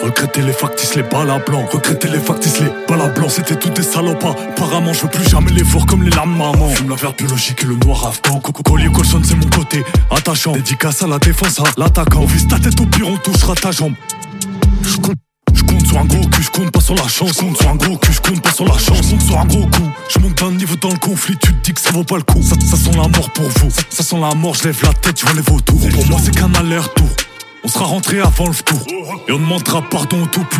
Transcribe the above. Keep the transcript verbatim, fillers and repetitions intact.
Regretter les factices, les balles à blanc. Regretter les factices, les balles à blanc. C'était tous des salopas. Apparemment, je veux plus jamais les voir comme les larmes maman. Fume la verte biologique et le noir afghan. Coco collier colson, c'est mon côté attachant. Dédicace à la défense, à l'attaquant. On vise ta tête au pire, on touchera ta jambe. Je compte, je compte sur un gros cul, je compte pas sur la chance. Je compte sur un gros cul, je compte pas sur la chance. Je compte sur un gros coup. Je monte d'un niveau dans le conflit, tu te dis que ça vaut pas le coup. Ça, ça sent la mort pour vous. Ça, ça sent la mort, je lève la tête, je vois les vautours. Pour moi, c'est qu'un aller-retour. On sera rentré avant le tour. Et on demandera pardon au tout plus.